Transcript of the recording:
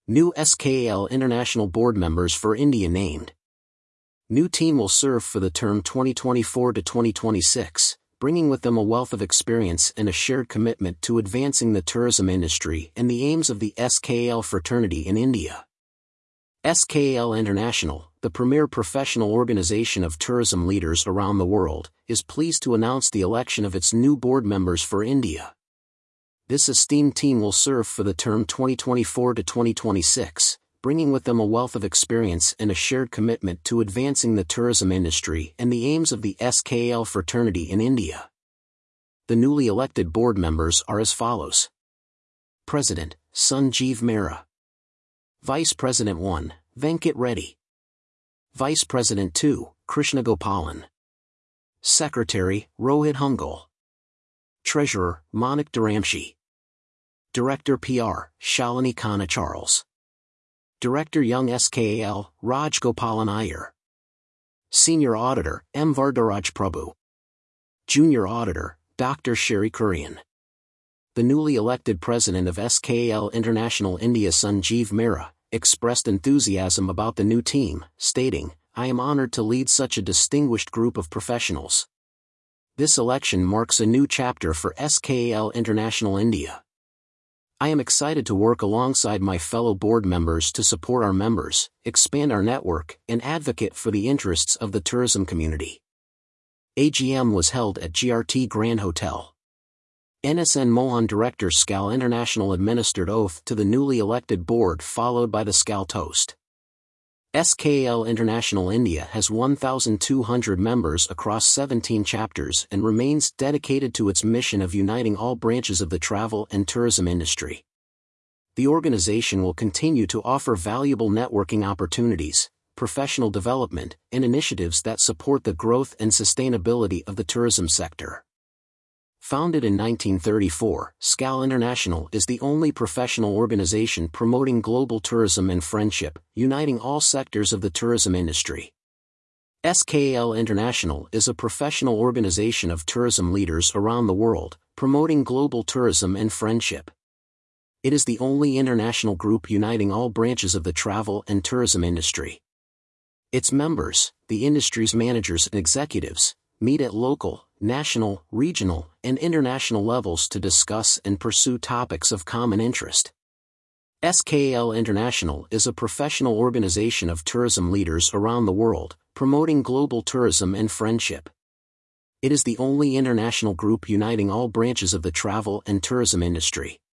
New SKAL International Board members for India named. New team will serve for the term 2024 to 2026, bringing with them a wealth of experience and a shared commitment to advancing the tourism industry and the aims of the SKAL fraternity in India. SKAL International, the premier professional organization of tourism leaders around the world, is pleased to announce the election of its new board members for India. This esteemed team will serve for the term 2024 to 2026, bringing with them a wealth of experience and a shared commitment to advancing the tourism industry and the aims of the SKAL fraternity in India. The newly elected board members are as follows. President, Sanjeev Mehra. Vice President 1, Venkat Reddy. Vice President 2, Krishna Gopalan. Secretary, Rohit Hungal. Treasurer, Manik Dharamshi. Director PR, Shalini Khanna Charles. Director Young SKAL, Raj Gopalan Iyer. Senior Auditor, M. Vardharaj Prabhu. Junior Auditor, Dr. Sherry Kurian. The newly elected president of SKAL International India, Sanjeev Mehra, expressed enthusiasm about the new team, stating, "I am honored to lead such a distinguished group of professionals. This election marks a new chapter for SKAL International India. I am excited to work alongside my fellow board members to support our members, expand our network, and advocate for the interests of the tourism community." AGM was held at GRT Grand Hotel. NSN Mohan, Director, SKAL International, administered oath to the newly elected board, followed by the SKAL toast. SKAL International India has 1,200 members across 17 chapters and remains dedicated to its mission of uniting all branches of the travel and tourism industry. The organization will continue to offer valuable networking opportunities, professional development, and initiatives that support the growth and sustainability of the tourism sector. Founded in 1934, SKAL International is the only professional organization promoting global tourism and friendship, uniting all sectors of the tourism industry. SKAL International is a professional organization of tourism leaders around the world, promoting global tourism and friendship. It is the only international group uniting all branches of the travel and tourism industry. Its members, the industry's managers and executives, meet at local, national, regional, and international levels to discuss and pursue topics of common interest. SKAL International is a professional organization of tourism leaders around the world, promoting global tourism and friendship. It is the only international group uniting all branches of the travel and tourism industry.